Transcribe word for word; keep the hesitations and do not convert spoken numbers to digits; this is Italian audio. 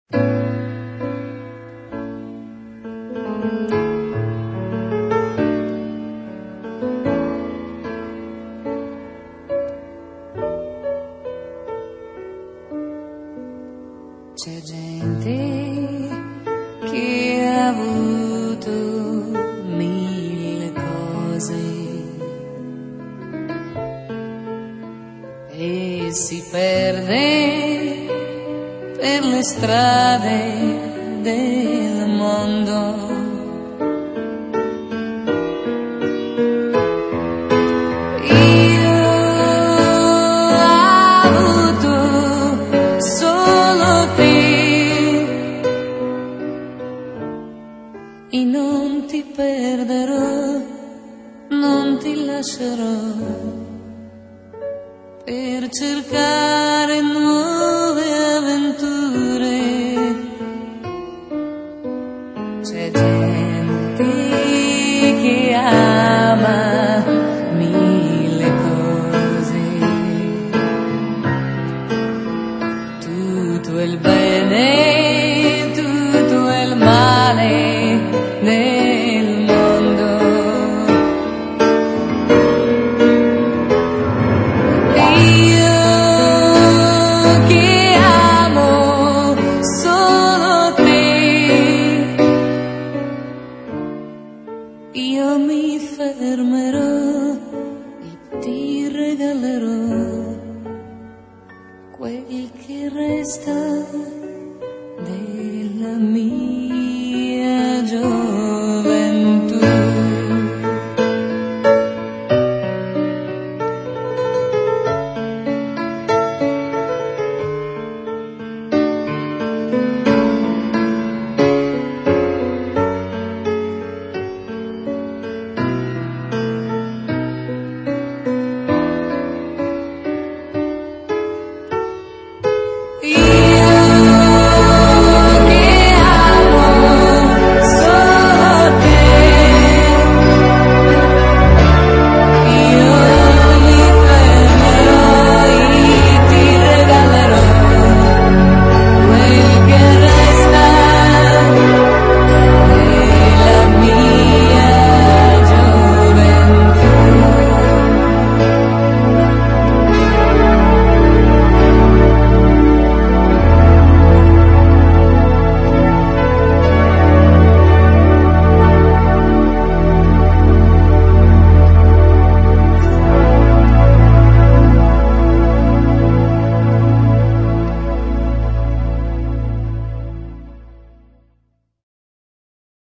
C'è gente che ha avuto mille cose e si perde per le strade del mondo. E non ti perderò, non ti lascerò per cercare nuove avventure. C'è gente che ama mille cose, tutto il bene